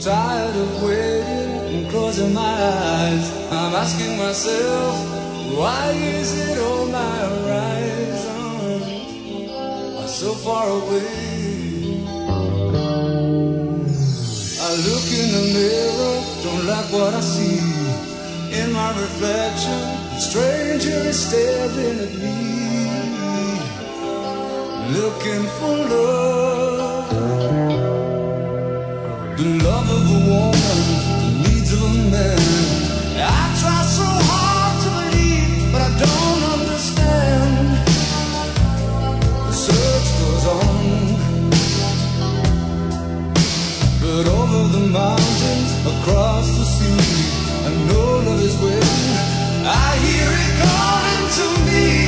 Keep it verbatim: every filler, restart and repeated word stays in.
tired of waiting and closing my eyes. I'm asking myself, why is it all my horizons are so far away? I look in the mirror, don't like what I see. In my reflection, a stranger is staring at me, looking for love, the love of a woman, the needs of a man. I try so hard to believe, but I don't understand. The search goes on, but over the mountains, across the sea, I know love is waiting. I hear it calling to me.